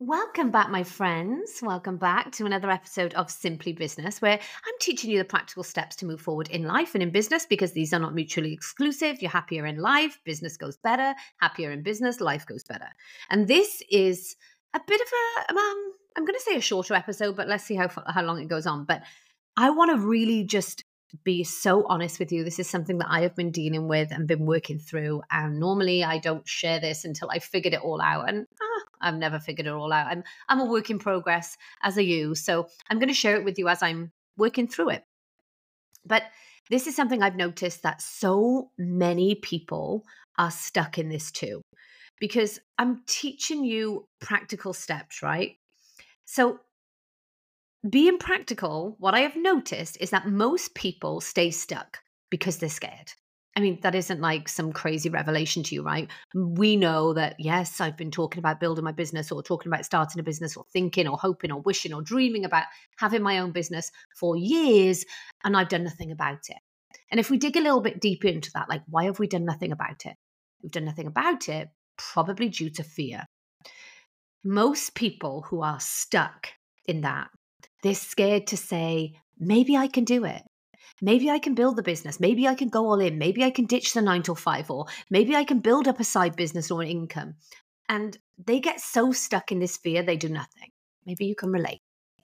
Welcome back, my friends. Welcome back to another episode of Simply Business, where I'm teaching you the practical steps to move forward in life and in business because these are not mutually exclusive. You're happier in life, business goes better, happier in business, life goes better. And this is a bit of I'm going to say a shorter episode, but let's see how long it goes on. But I want to really just be so honest with you. This is something that I have been dealing with and been working through. And normally I don't share this until I figured it all out. And I've never figured it all out. I'm a work in progress, as are you. So I'm going to share it with you as I'm working through it. But this is something I've noticed that so many people are stuck in this too, because I'm teaching you practical steps, right? So being practical, what I have noticed is that most people stay stuck because they're scared. I mean, that isn't like some crazy revelation to you, right? We know that, yes, I've been talking about building my business or talking about starting a business or thinking or hoping or wishing or dreaming about having my own business for years, and I've done nothing about it. And if we dig a little bit deeper into that, like, why have we done nothing about it? We've done nothing about it, probably due to fear. Most people who are stuck in that, they're scared to say, maybe I can do it. Maybe I can build the business. Maybe I can go all in. Maybe I can ditch the 9 to 5, or maybe I can build up a side business or an income. And they get so stuck in this fear, they do nothing. Maybe you can relate.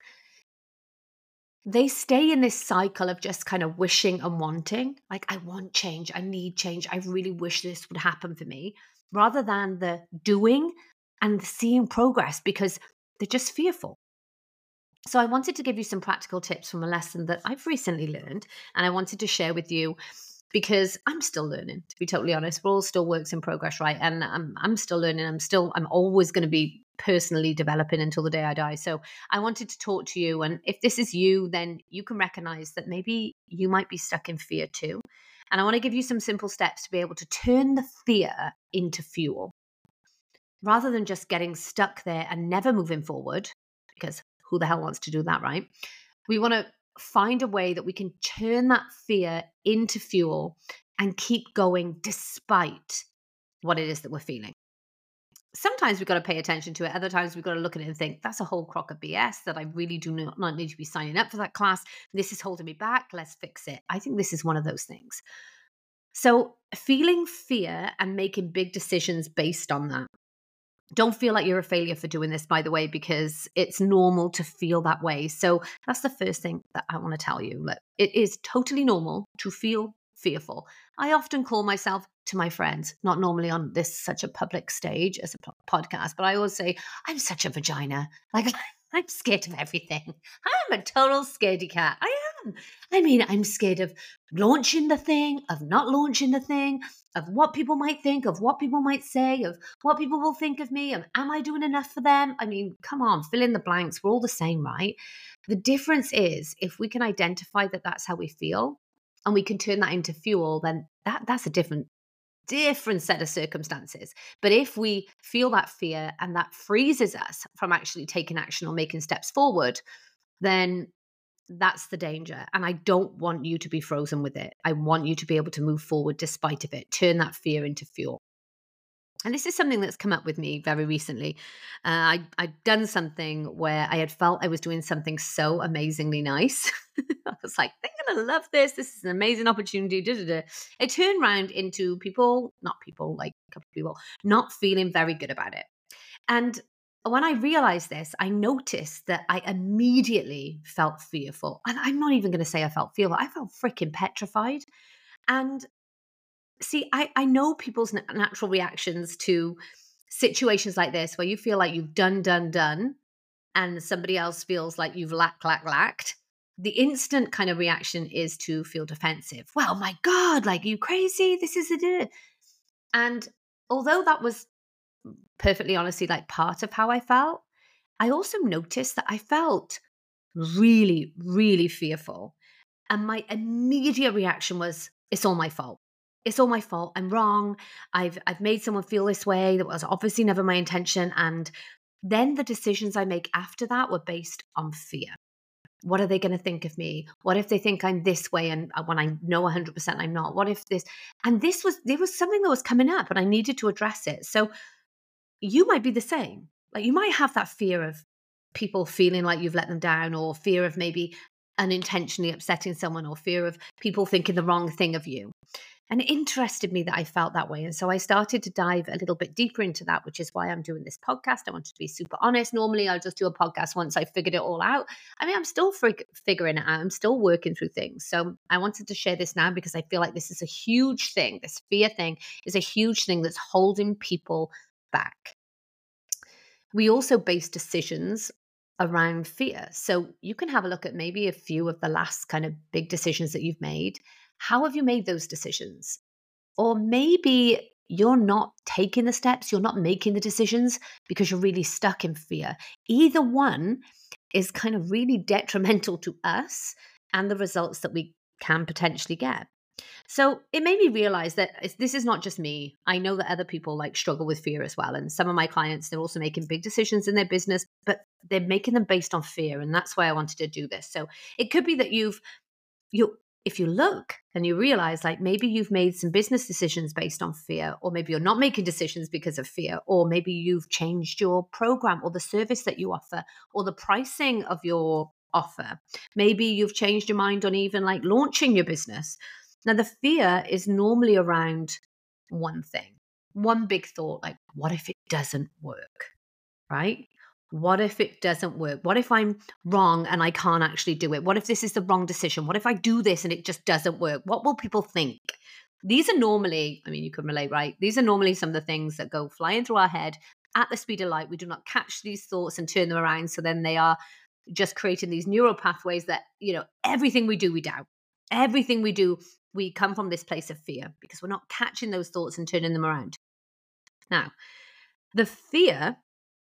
They stay in this cycle of just kind of wishing and wanting, like, I want change. I need change. I really wish this would happen for me, rather than the doing and seeing progress because they're just fearful. So I wanted to give you some practical tips from a lesson that I've recently learned, and I wanted to share with you because I'm still learning, to be totally honest. We're all still works in progress, right? And I'm still learning. I'm always going to be personally developing until the day I die. So I wanted to talk to you, and if this is you, then you can recognize that maybe you might be stuck in fear too. And I want to give you some simple steps to be able to turn the fear into fuel rather than just getting stuck there and never moving forward, because who the hell wants to do that, right? We want to find a way that we can turn that fear into fuel and keep going despite what it is that we're feeling. Sometimes we've got to pay attention to it. Other times we've got to look at it and think, that's a whole crock of BS that I really do not need to be signing up for that class. This is holding me back. Let's fix it. I think this is one of those things. So feeling fear and making big decisions based on that. Don't feel like you're a failure for doing this, by the way, because it's normal to feel that way. So that's the first thing that I want to tell you. That it is totally normal to feel fearful. I often call myself to my friends, not normally on this such a public stage as a podcast, but I always say, I'm such a vagina. Like, I'm scared of everything. I'm a total scaredy cat. I am. I mean, I'm scared of launching the thing, of not launching the thing, of what people might think, of what people might say, of what people will think of me, and am I doing enough for them? I mean, come on, fill in the blanks. We're all the same, right? The difference is if we can identify that that's how we feel and we can turn that into fuel, then that's a different set of circumstances. But if we feel that fear and that freezes us from actually taking action or making steps forward, then that's the danger. And I don't want you to be frozen with it. I want you to be able to move forward despite of it, turn that fear into fuel. And this is something that's come up with me very recently. I'd done something where I had felt I was doing something so amazingly nice. I was like, they're going to love this. This is an amazing opportunity. Da, da, da. It turned around into like a couple of people, not feeling very good about it. And when I realized this, I noticed that I immediately felt fearful. And I'm not even going to say I felt fearful. I felt freaking petrified. And see, I know people's natural reactions to situations like this where you feel like you've done, and somebody else feels like you've lacked. The instant kind of reaction is to feel defensive. Well, my God, like, you crazy? This is it. And although that was perfectly honestly like part of how I felt, I also noticed that I felt really, really fearful. And my immediate reaction was, it's all my fault. It's all my fault. I'm wrong. I've made someone feel this way. That was obviously never my intention. And then the decisions I make after that were based on fear. What are they going to think of me? What if they think I'm this way and when I know 100% I'm not? What if this? And there was something that was coming up and I needed to address it. So you might be the same. Like you might have that fear of people feeling like you've let them down, or fear of maybe unintentionally upsetting someone, or fear of people thinking the wrong thing of you. And it interested me that I felt that way. And so I started to dive a little bit deeper into that, which is why I'm doing this podcast. I wanted to be super honest. Normally, I'll just do a podcast once I figured it all out. I mean, I'm still figuring it out. I'm still working through things. So I wanted to share this now because I feel like this is a huge thing. This fear thing is a huge thing that's holding people back. We also base decisions around fear. So you can have a look at maybe a few of the last kind of big decisions that you've made. How have you made those decisions? Or maybe you're not taking the steps, you're not making the decisions because you're really stuck in fear. Either one is kind of really detrimental to us and the results that we can potentially get. So it made me realize that this is not just me. I know that other people like struggle with fear as well. And some of my clients, they're also making big decisions in their business, but they're making them based on fear. And that's why I wanted to do this. So it could be that you if you look and you realize like maybe you've made some business decisions based on fear, or maybe you're not making decisions because of fear, or maybe you've changed your program or the service that you offer or the pricing of your offer. Maybe you've changed your mind on even like launching your business. Now, the fear is normally around one thing, one big thought, like, what if it doesn't work? Right? What if it doesn't work? What if I'm wrong and I can't actually do it? What if this is the wrong decision? What if I do this and it just doesn't work? What will people think? These are normally, I mean, you can relate, right? These are normally some of the things that go flying through our head at the speed of light. We do not catch these thoughts and turn them around. So then they are just creating these neural pathways that, everything we do, we doubt. Everything we do, we come from this place of fear because we're not catching those thoughts and turning them around. Now, the fear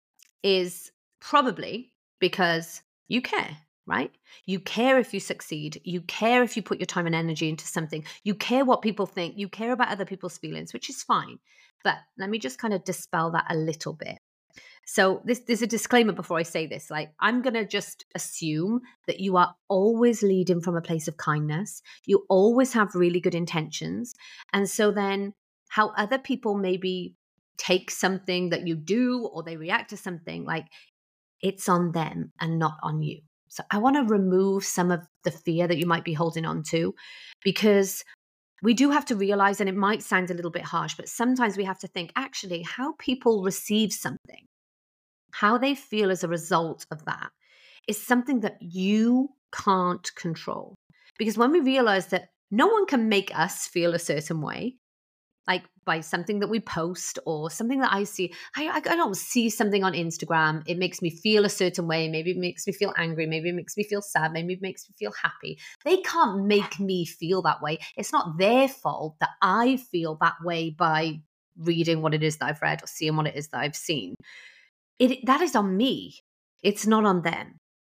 is probably because you care, right? You care if you succeed. You care if you put your time and energy into something. You care what people think. You care about other people's feelings, which is fine. But let me just kind of dispel that a little bit. So there's a disclaimer before I say this. Like, I'm going to just assume that you are always leading from a place of kindness. You always have really good intentions. And so then how other people maybe take something that you do or they react to something, like it's on them and not on you. So I want to remove some of the fear that you might be holding on to, because we do have to realize, and it might sound a little bit harsh, but sometimes we have to think actually how people receive something, how they feel as a result of that is something that you can't control. Because when we realize that no one can make us feel a certain way, like by something that we post or something that I see. I don't see something on Instagram. It makes me feel a certain way. Maybe it makes me feel angry. Maybe it makes me feel sad. Maybe it makes me feel happy. They can't make me feel that way. It's not their fault that I feel that way by reading what it is that I've read or seeing what it is that I've seen. That is on me. It's not on them.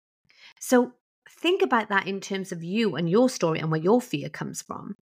So think about that in terms of you and your story and where your fear comes from.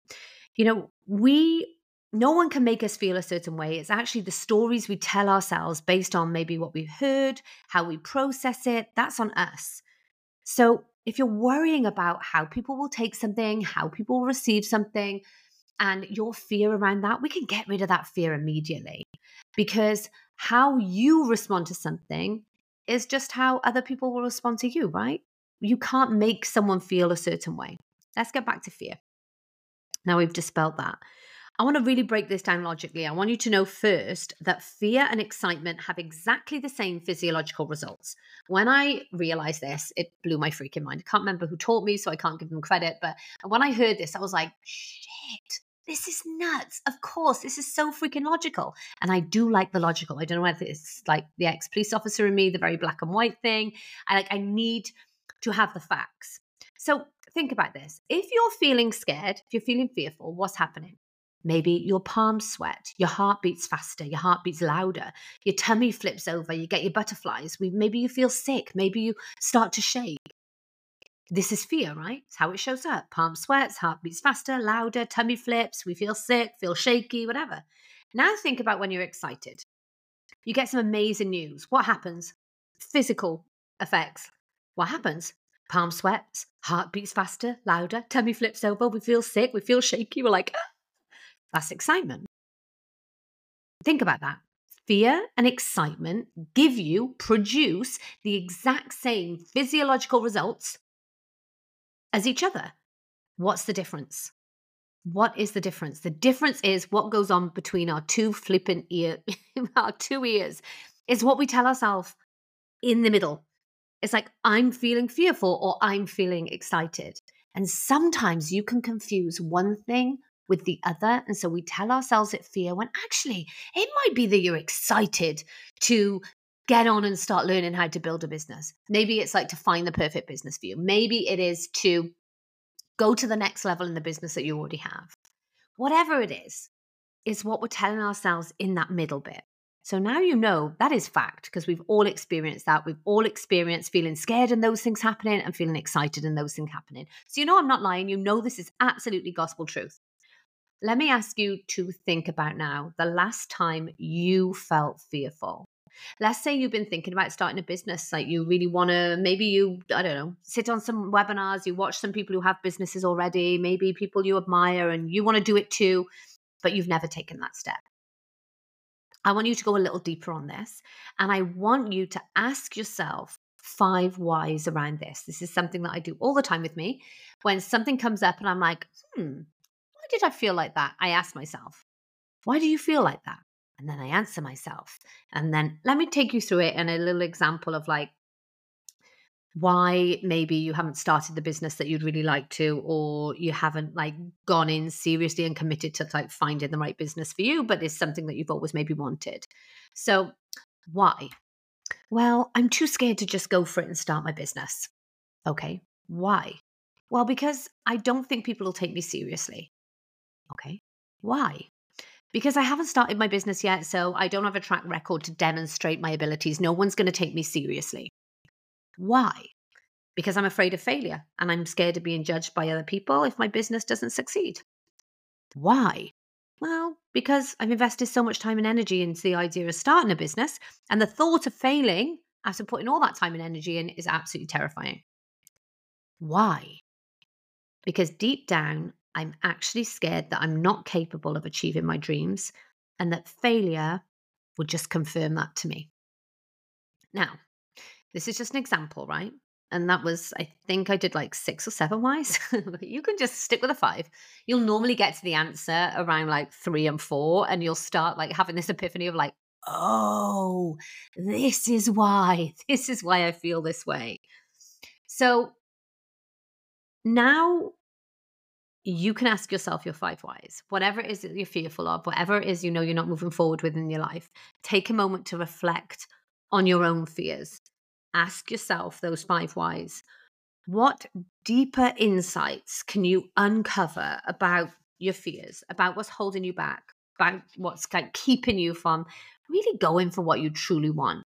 No one can make us feel a certain way. It's actually the stories we tell ourselves based on maybe what we've heard, how we process it. That's on us. So if you're worrying about how people will take something, how people will receive something, and your fear around that, we can get rid of that fear immediately, because how you respond to something is just how other people will respond to you, right? You can't make someone feel a certain way. Let's get back to fear. Now we've dispelled that. I want to really break this down logically. I want you to know first that fear and excitement have exactly the same physiological results. When I realized this, it blew my freaking mind. I can't remember who taught me, so I can't give them credit. But when I heard this, I was like, shit, this is nuts. Of course, this is so freaking logical. And I do like the logical. I don't know whether it's like the ex-police officer in me, the very black and white thing. I need to have the facts. So think about this. If you're feeling scared, if you're feeling fearful, what's happening? Maybe your palms sweat, your heart beats faster, your heart beats louder, your tummy flips over, you get your butterflies. Maybe you feel sick, maybe you start to shake. This is fear, right? It's how it shows up. Palm sweats, heart beats faster, louder, tummy flips, we feel sick, feel shaky, whatever. Now think about when you're excited. You get some amazing news. What happens? Physical effects. What happens? Palm sweats, heart beats faster, louder, tummy flips over, we feel sick, we feel shaky, we're like, ah. That's excitement. Think about that. Fear and excitement produce the exact same physiological results as each other. What's the difference? What is the difference? The difference is what goes on between our two flippant our two ears is what we tell ourselves in the middle. It's like, I'm feeling fearful or I'm feeling excited. And sometimes you can confuse one thing with the other. And so we tell ourselves it's fear when actually it might be that you're excited to get on and start learning how to build a business. Maybe it's like to find the perfect business for you. Maybe it is to go to the next level in the business that you already have. Whatever it is what we're telling ourselves in that middle bit. So now you know that is fact because we've all experienced that. We've all experienced feeling scared and those things happening and feeling excited and those things happening. So you know I'm not lying. You know this is absolutely gospel truth. Let me ask you to think about now the last time you felt fearful. Let's say you've been thinking about starting a business, like you really want to, maybe you, I don't know, sit on some webinars, you watch some people who have businesses already, maybe people you admire and you want to do it too, but you've never taken that step. I want you to go a little deeper on this. And I want you to ask yourself 5 whys around this. This is something that I do all the time with me. When something comes up and I'm like, why did I feel like that? I ask myself, why do you feel like that? And then I answer myself. And then let me take you through it in a little example of like why maybe you haven't started the business that you'd really like to, or you haven't like gone in seriously and committed to like finding the right business for you, but it's something that you've always maybe wanted. So why? Well, I'm too scared to just go for it and start my business. Okay. Why? Well, because I don't think people will take me seriously. Okay. Why? Because I haven't started my business yet, so I don't have a track record to demonstrate my abilities. No one's going to take me seriously. Why? Because I'm afraid of failure and I'm scared of being judged by other people if my business doesn't succeed. Why? Well, because I've invested so much time and energy into the idea of starting a business, and the thought of failing after putting all that time and energy in is absolutely terrifying. Why? Because deep down, I'm actually scared that I'm not capable of achieving my dreams and that failure would just confirm that to me. Now, this is just an example, right? And that was, I think I did like 6 or 7 whys. You can just stick with a 5. You'll normally get to the answer around like 3 and 4, and you'll start like having this epiphany of like, oh, this is why. This is why I feel this way. So now you can ask yourself your 5 whys. Whatever it is that you're fearful of, whatever it is you know you're not moving forward with in your life, take a moment to reflect on your own fears. Ask yourself those 5 whys. What deeper insights can you uncover about your fears, about what's holding you back, about what's keeping you from really going for what you truly want?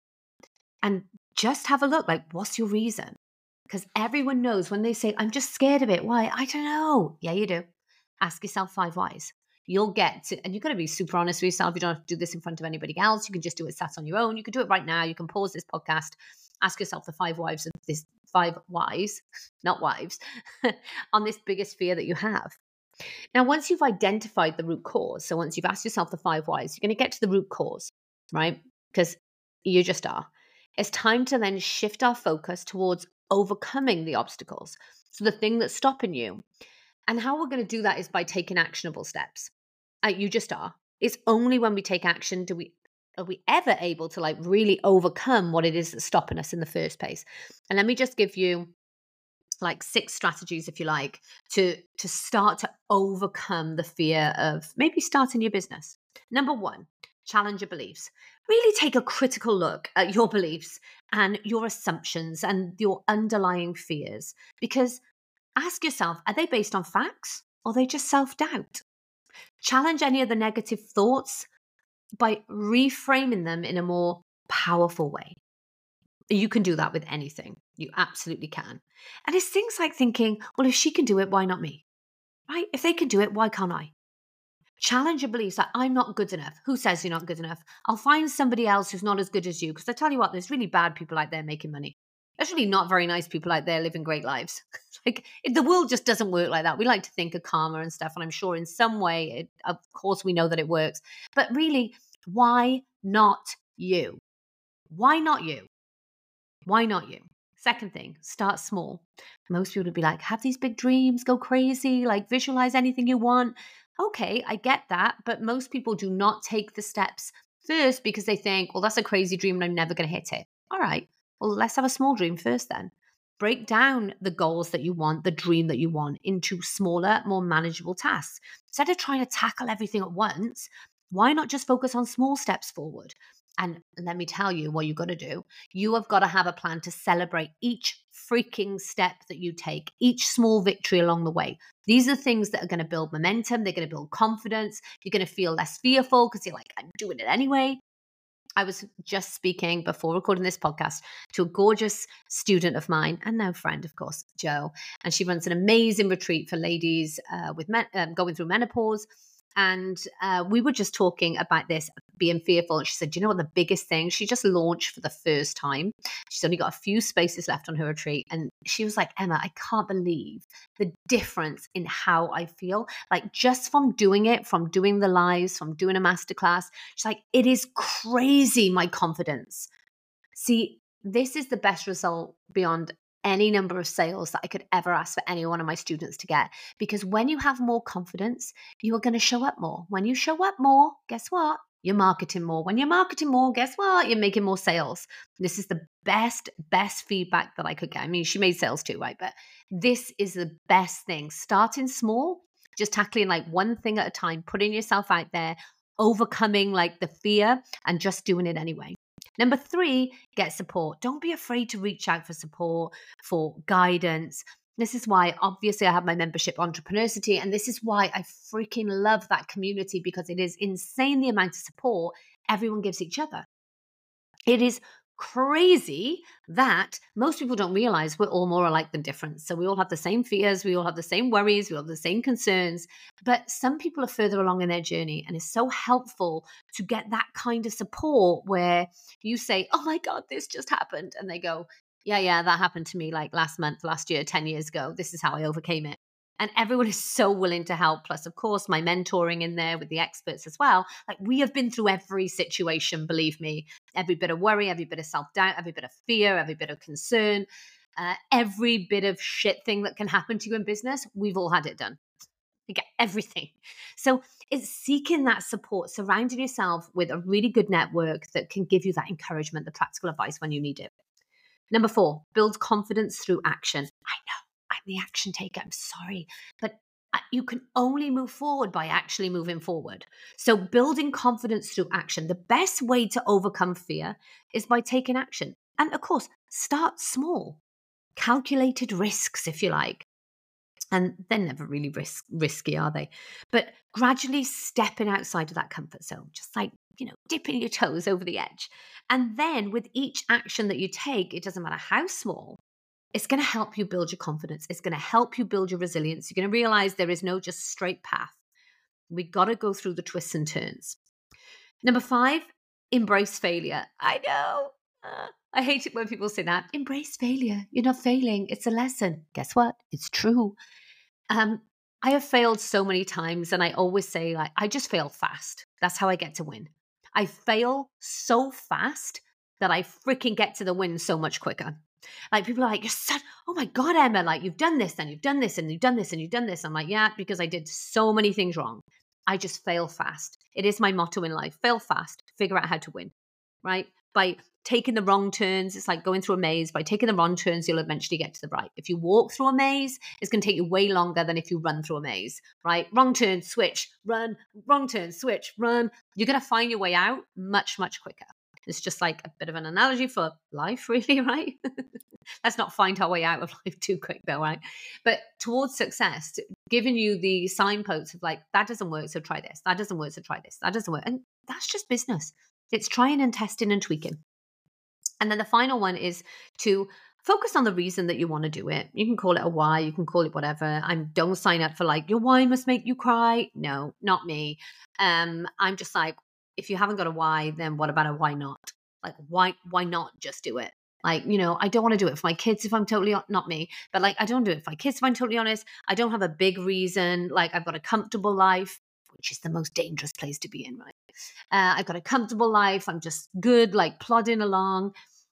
And just have a look, like, what's your reason? Because everyone knows when they say, I'm just scared of it. Why? I don't know. Yeah, you do. Ask yourself 5 whys. You'll get to, and you've got to be super honest with yourself. You don't have to do this in front of anybody else. You can just do it sat on your own. You can do it right now. You can pause this podcast, ask yourself the 5 whys of this 5 whys, not wives, on this biggest fear that you have. Now, once you've identified the root cause, so once you've asked yourself the 5 whys, you're going to get to the root cause, right? Because you just are. It's time to then shift our focus towards overcoming the obstacles. So the thing that's stopping you. And how we're going to do that is by taking actionable steps. You just are. It's only when we take action are we ever able to like really overcome what it is that's stopping us in the first place. And let me just give you like 6 strategies, if you like, to start to overcome the fear of maybe starting your business. Number 1, challenge your beliefs. Really take a critical look at your beliefs and your assumptions and your underlying fears, because ask yourself, are they based on facts or are they just self-doubt? Challenge any of the negative thoughts by reframing them in a more powerful way. You can do that with anything. You absolutely can. And it's things like thinking, well, if she can do it, why not me? Right? If they can do it, why can't I? Challenge your beliefs like, I'm not good enough. Who says you're not good enough? I'll find somebody else who's not as good as you. Because I tell you what, there's really bad people out there making money. There's really not very nice people out there living great lives. The world just doesn't work like that. We like to think of karma and stuff. And I'm sure in some way, of course, we know that it works. But really, Why not you? Why not you? Why not you? Second thing, start small. Most people would be like, have these big dreams, go crazy, like visualize anything you want. Okay, I get that. But most people do not take the steps first because they think, well, that's a crazy dream and I'm never going to hit it. All right, well, let's have a small dream first then. Break down the goals that you want, the dream that you want into smaller, more manageable tasks. Instead of trying to tackle everything at once, why not just focus on small steps forward? And let me tell you what you've got to do. You have got to have a plan to celebrate each freaking step that you take, each small victory along the way. These are things that are going to build momentum. They're going to build confidence. You're going to feel less fearful because you're like, I'm doing it anyway. I was just speaking before recording this podcast to a gorgeous student of mine and now friend, of course, Jo. And she runs an amazing retreat for ladies with going through menopause. And we were just talking about this being fearful. And she said, do you know what the biggest thing? She just launched for the first time. She's only got a few spaces left on her retreat. And she was like, Emma, I can't believe the difference in how I feel. Like just from doing it, from doing the lives, from doing a masterclass. She's like, it is crazy, my confidence. See, this is the best result beyond any number of sales that I could ever ask for any one of my students to get. Because when you have more confidence, you are going to show up more. When you show up more, guess what? You're marketing more. When you're marketing more, guess what? You're making more sales. This is the best feedback that I could get. I mean, she made sales too, right? But this is the best thing. Starting small, just tackling like one thing at a time, putting yourself out there, overcoming like the fear and just doing it anyway. Number 3, get support. Don't be afraid to reach out for support, for guidance. This is why, obviously, I have my membership, Entrepreneurcity, and this is why I freaking love that community because it is insane the amount of support everyone gives each other. It is crazy that most people don't realize we're all more alike than different. So we all have the same fears, we all have the same worries, we all have the same concerns, but some people are further along in their journey, and it's so helpful to get that kind of support where you say, oh my God, this just happened. And they go, yeah, that happened to me like last month, last year, 10 years ago. This is how I overcame it. And everyone is so willing to help. Plus, of course, my mentoring in there with the experts as well. Like we have been through every situation, believe me, every bit of worry, every bit of self-doubt, every bit of fear, every bit of concern, every bit of shit thing that can happen to you in business. We've all had it done. You get everything. So it's seeking that support, surrounding yourself with a really good network that can give you that encouragement, the practical advice when you need it. Number 4, build confidence through action. I know. I'm the action taker. I'm sorry. But you can only move forward by actually moving forward. So building confidence through action. The best way to overcome fear is by taking action. And of course, start small. Calculated risks, if you like. And they're never really risky, are they? But gradually stepping outside of that comfort zone, just like, dipping your toes over the edge. And then with each action that you take, it doesn't matter how small, it's going to help you build your confidence. It's going to help you build your resilience. You're going to realize there is no just straight path. We got to go through the twists and turns. Number 5, embrace failure. I know. I hate it when people say that. Embrace failure. You're not failing. It's a lesson. Guess what? It's true. I have failed so many times, and I always say, like, I just fail fast. That's how I get to win. I fail so fast that I freaking get to the win so much quicker. Like people are like, oh my God, Emma, like you've done this, and you've done this, and you've done this, and you've done this. I'm like, yeah, because I did so many things wrong. I just fail fast. It is my motto in life. Fail fast, figure out how to win, right? By taking the wrong turns, it's like going through a maze. By taking the wrong turns, you'll eventually get to the right. If you walk through a maze, it's going to take you way longer than if you run through a maze, right? Wrong turn, switch, run, wrong turn, switch, run. You're going to find your way out much, much quicker. It's just like a bit of an analogy for life, really, right? Let's not find our way out of life too quick though, right? But towards success, giving you the signposts of like, that doesn't work, so try this. That doesn't work, so try this. That doesn't work. And that's just business. It's trying and testing and tweaking. And then the final one is to focus on the reason that you want to do it. You can call it a why, you can call it whatever. And don't sign up for like, your why must make you cry. No, not me. I'm just like, if you haven't got a why, then what about a why not? Like, why not just do it? Like, I don't want to do it for my kids if I'm totally, not me, but like, I don't do it for my kids if I'm totally honest. I don't have a big reason. Like, I've got a comfortable life. which is the most dangerous place to be in, right? I've got a comfortable life. I'm just good, like plodding along.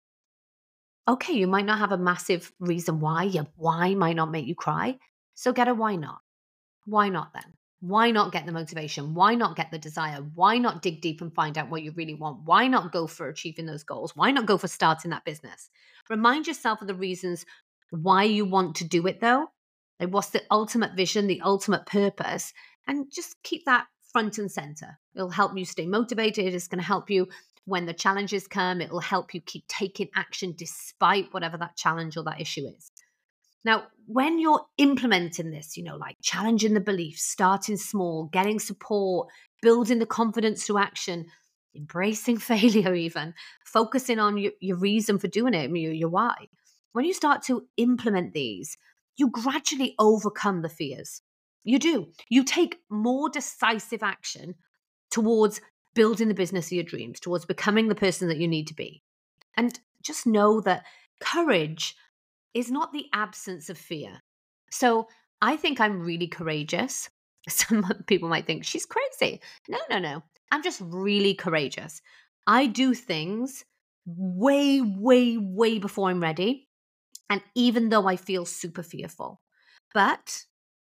Okay, you might not have a massive reason why. Your why might not make you cry. So get a why not. Why not then? Why not get the motivation? Why not get the desire? Why not dig deep and find out what you really want? Why not go for achieving those goals? Why not go for starting that business? Remind yourself of the reasons why you want to do it though. Like what's the ultimate vision, the ultimate purpose? And just keep that front and center. It'll help you stay motivated. It's going to help you when the challenges come. It'll help you keep taking action despite whatever that challenge or that issue is. Now, when you're implementing this, like challenging the beliefs, starting small, getting support, building the confidence through action, embracing failure even, focusing on your reason for doing it, your why. When you start to implement these, you gradually overcome the fears. You do. You take more decisive action towards building the business of your dreams, towards becoming the person that you need to be. And just know that courage is not the absence of fear. So I think I'm really courageous. Some people might think she's crazy. No. I'm just really courageous. I do things way, way, way before I'm ready. And even though I feel super fearful, but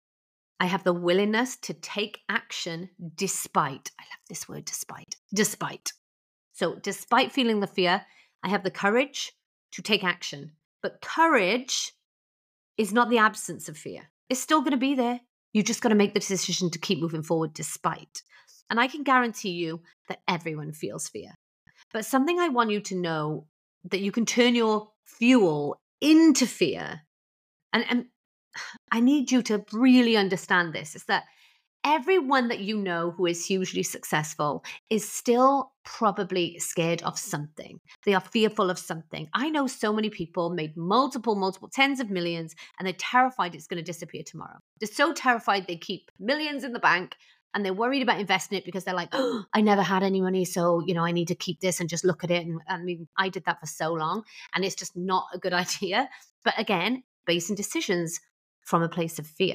I have the willingness to take action despite. I love this word, despite. So despite feeling the fear, I have the courage to take action. But courage is not the absence of fear. It's still going to be there. You just got to make the decision to keep moving forward despite. And I can guarantee you that everyone feels fear. But something I want you to know that you can turn your fuel into fear. And I need you to really understand this, is that everyone that you know who is hugely successful is still probably scared of something. They are fearful of something. I know so many people made multiple tens of millions, and they're terrified it's going to disappear tomorrow. They're so terrified they keep millions in the bank, and they're worried about investing it because they're like, oh, I never had any money, so I need to keep this and just look at it. And I mean, I did that for so long, and it's just not a good idea. But again, basing decisions from a place of fear.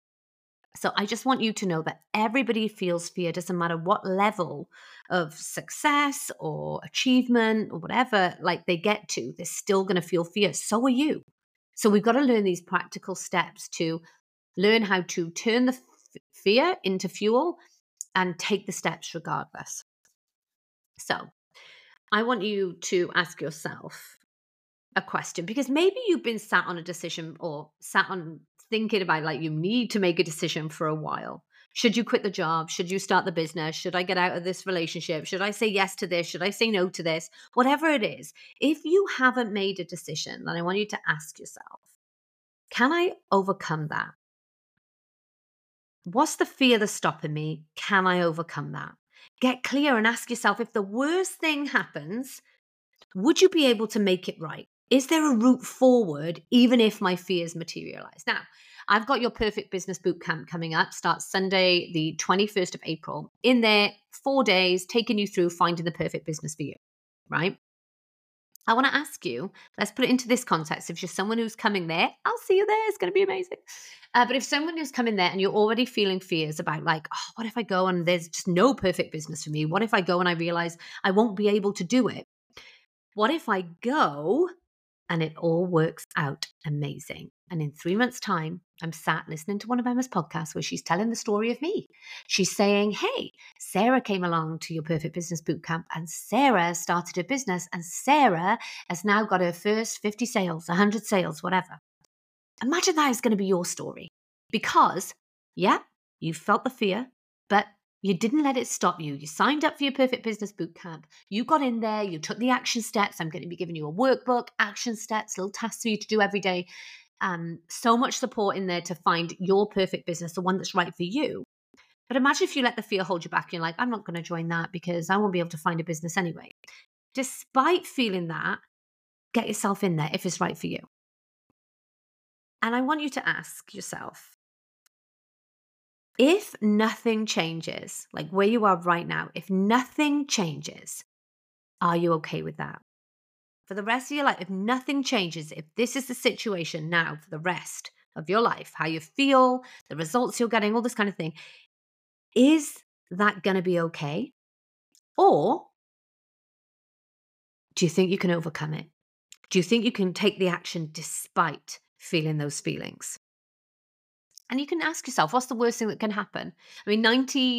So I just want you to know that everybody feels fear, doesn't matter what level of success or achievement or whatever like they get to, they're still going to feel fear. So are you. So we've got to learn these practical steps to learn how to turn the fear into fuel and take the steps regardless. So I want you to ask yourself a question, because maybe you've been sat on a decision or sat on thinking about like you need to make a decision for a while. Should you quit the job? Should you start the business? Should I get out of this relationship? Should I say yes to this? Should I say no to this? Whatever it is, if you haven't made a decision, then I want you to ask yourself, can I overcome that? What's the fear that's stopping me? Can I overcome that? Get clear and ask yourself, if the worst thing happens, would you be able to make it right? Is there a route forward, even if my fears materialize? Now, I've got your Perfect Business Bootcamp coming up. Starts Sunday, the 21st of April. In there, 4 days, taking you through finding the perfect business for you, right? I want to ask you, let's put it into this context. If you're someone who's coming there, I'll see you there. It's going to be amazing. But if someone who's coming there and you're already feeling fears about like, oh, what if I go and there's just no perfect business for me? What if I go and I realize I won't be able to do it? What if I go and it all works out amazing? And in 3 months' time, I'm sat listening to one of Emma's podcasts where she's telling the story of me. She's saying, hey, Sarah came along to your Perfect Business Bootcamp and Sarah started a business and Sarah has now got her first 50 sales, 100 sales, whatever. Imagine that is going to be your story, because, yeah, you felt the fear, but you didn't let it stop you. You signed up for your Perfect Business Bootcamp. You got in there. You took the action steps. I'm going to be giving you a workbook, action steps, little tasks for you to do every day. So much support in there to find your perfect business, the one that's right for you. But imagine if you let the fear hold you back. You're like, I'm not going to join that because I won't be able to find a business anyway. Despite feeling that, get yourself in there if it's right for you. And I want you to ask yourself, if nothing changes, like where you are right now, if nothing changes, are you okay with that? For the rest of your life, if nothing changes, if this is the situation now for the rest of your life, how you feel, the results you're getting, all this kind of thing, is that going to be okay? Or do you think you can overcome it? Do you think you can take the action despite feeling those feelings? And you can ask yourself, what's the worst thing that can happen? I mean,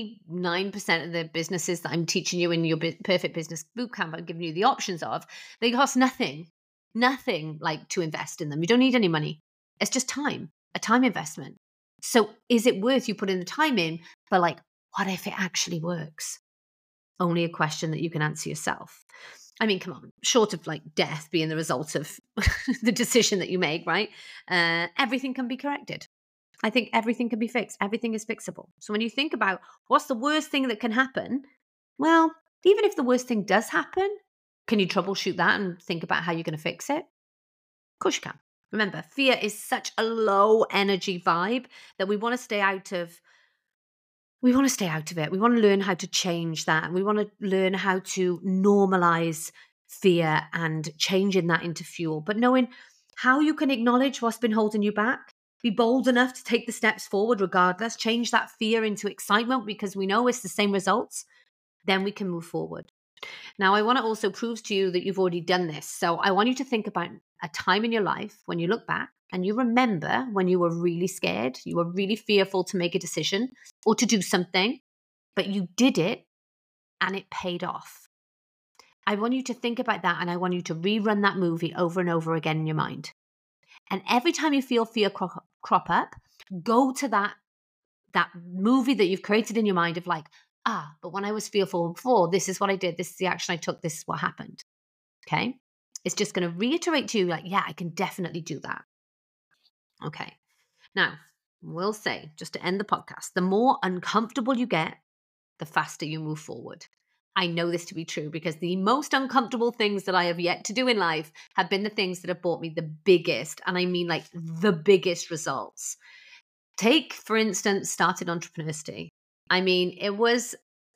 99% of the businesses that I'm teaching you in your Perfect Business Bootcamp, I'm giving you the options of, they cost nothing like to invest in them. You don't need any money. It's just time, a time investment. So is it worth you putting the time in? But like, what if it actually works? Only a question that you can answer yourself. I mean, come on, short of like death being the result of the decision that you make, right? Everything can be corrected. I think everything can be fixed. Everything is fixable. So when you think about what's the worst thing that can happen, well, even if the worst thing does happen, can you troubleshoot that and think about how you're going to fix it? Of course you can. Remember, fear is such a low energy vibe that we want to stay out of. We want to stay out of it. We want to learn how to change that. And we want to learn how to normalize fear and changing that into fuel. But knowing how you can acknowledge what's been holding you back, be bold enough to take the steps forward regardless, change that fear into excitement because we know it's the same results, then we can move forward. Now, I want to also prove to you that you've already done this. So I want you to think about a time in your life when you look back and you remember when you were really scared, you were really fearful to make a decision or to do something, but you did it and it paid off. I want you to think about that and I want you to rerun that movie over and over again in your mind. And every time you feel fear crop up, go to that movie that you've created in your mind of like, but when I was fearful before, this is what I did. This is the action I took. This is what happened. Okay. It's just going to reiterate to you like, yeah, I can definitely do that. Okay. Now, we'll say, just to end the podcast, the more uncomfortable you get, the faster you move forward. I know this to be true because the most uncomfortable things that I have yet to do in life have been the things that have brought me the biggest, and I mean like the biggest results. Take, for instance, Started Entrepreneursty. I mean, it was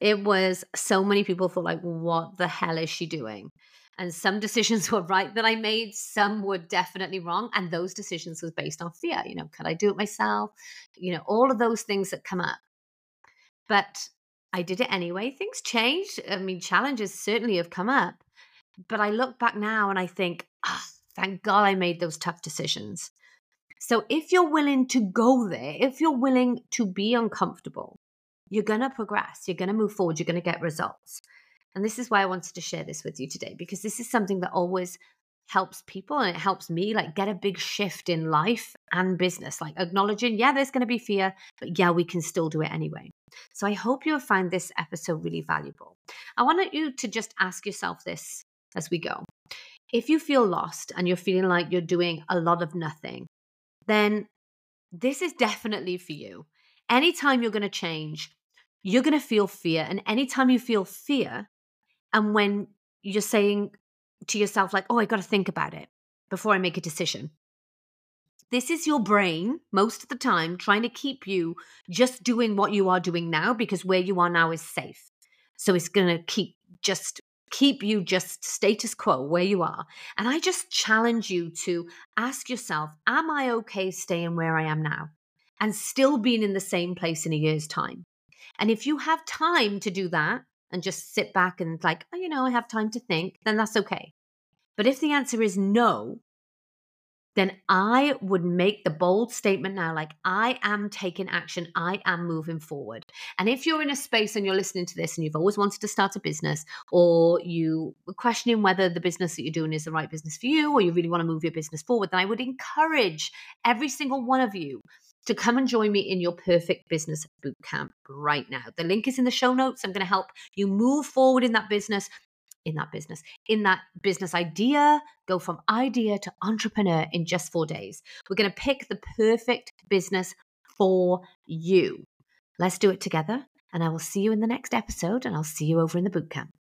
so many people thought like, what the hell is she doing? And some decisions were right that I made, some were definitely wrong. And those decisions was based on fear. You know, could I do it myself? You know, all of those things that come up. But I did it anyway. Things changed. I mean, challenges certainly have come up. But I look back now and I think, thank God I made those tough decisions. So if you're willing to go there, if you're willing to be uncomfortable, you're going to progress, you're going to move forward, you're going to get results. And this is why I wanted to share this with you today, because this is something that always helps people and it helps me like get a big shift in life and business, like acknowledging, yeah, there's going to be fear, but yeah, we can still do it anyway. So I hope you have found this episode really valuable. I want you to just ask yourself this as we go. If you feel lost and you're feeling like you're doing a lot of nothing, then this is definitely for you. Anytime you're going to change, you're going to feel fear. And anytime you feel fear, and when you're saying to yourself, like, oh, I got to think about it before I make a decision, this is your brain most of the time trying to keep you just doing what you are doing now because where you are now is safe. So it's going to keep you just status quo where you are. And I just challenge you to ask yourself, am I okay staying where I am now and still being in the same place in a year's time? And if you have time to do that and just sit back and like, oh, you know, I have time to think, then that's okay. But if the answer is no, then I would make the bold statement now, like I am taking action. I am moving forward. And if you're in a space and you're listening to this and you've always wanted to start a business, or you were questioning whether the business that you're doing is the right business for you, or you really want to move your business forward, then I would encourage every single one of you to come and join me in your Perfect Business Bootcamp right now. The link is in the show notes. I'm going to help you move forward in that business idea, go from idea to entrepreneur in just 4 days. We're going to pick the perfect business for you. Let's do it together. And I will see you in the next episode, and I'll see you over in the bootcamp.